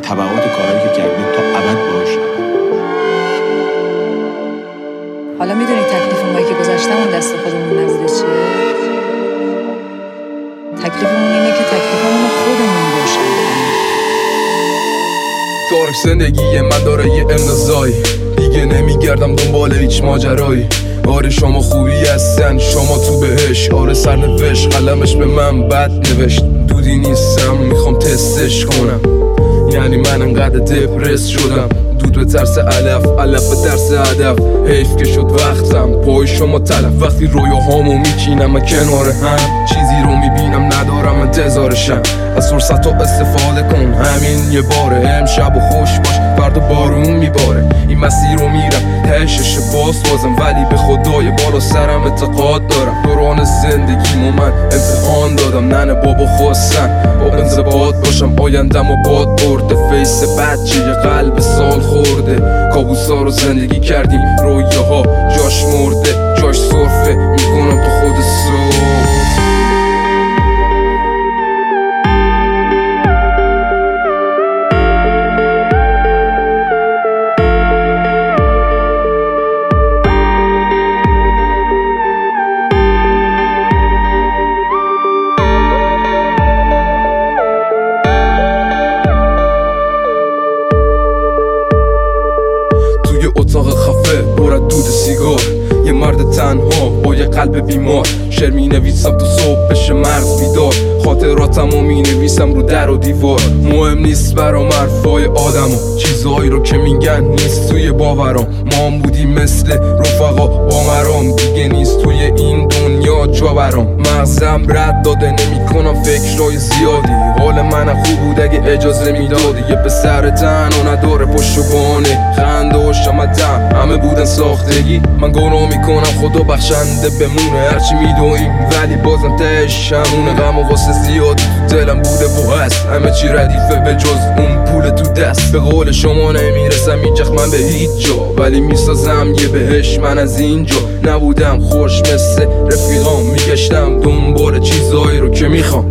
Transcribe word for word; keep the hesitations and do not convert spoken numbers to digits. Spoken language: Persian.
تبعات کارهایی که کردید تا ابد باهاش. حالا میدونی تکلیف اون که گذاشتمون دست خودمون نبوده چیه؟ تکلیفمون اینه که تکلیفمون رو خودمون روشن کنیم. تارک زندگی من داره یه امضایی، دیگه نمیگردم دنبال هیچ ماجرایی. آره شما خوبی هستن، شما تو بهش. آره سرنوشت قلمش به من بد نوشت. دودی نیستم میخوام تستش کنم، یعنی من انقدر دپرس شدم. دود به ترس علف، علف به ترس هدف. حیف که شد وقتم پای شما تلف. وقتی رویاهامو میچینم من کنار هم، چیزی رو میبینم ندارم انتظارشم. از فرصت ها استفاده کن، همین یه باره. امشب و خوش باش، فردا بارون میباره. این مسیر رو میرم تهشش باز بازم، ولی به خدای بالا سرم اعتقاد دارم. دوران زندگیمو من امتحان دادم، ننه بابا خواستن با انضباط باشم. آیندم و باد برده، فیس بچه یه قلب سال خورده. کابوسا رو زندگی کردیم، رویاها جاش مرده، جاش صرفه میکنم تو خود صبح. اتاق خفه پر از دود سیگار، یه مرد تنها با یه قلب بیمار. شعر می نویسم تو صبح بشه مغز بیدار، خاطراتمو می نویسم رو در و دیوار. مهم نیست برام حرفای آدمو، چیزهایی رو که میگن نیست توی باورام. ما هم بودیم مثل رفقا با مرام، دیگه نیست توی این دنیا جا برام. مغزم رد داده نمی کنم فکرای زیادی، حال منم خوب بود اگه اجازه میدادی. یه پسر تنها نداره پشت و بانه، خنده و شمتم همه بودن ساختگی. من گناه میکنم خدا بخشنده بمونه، هرچی میدویم ولی بازم تهش همونه. غم و غصه زیادی تو دلم بوده و هست، همه چی ردیفه به جز اون پول تو دست. به قول شما نمیرسم هیچ من به هیچ جا، ولی میسازم یه بهش من از اینجا. نبودم خوش مثل رفیقام، میگشتم دنبال چیزایی رو که میخوام.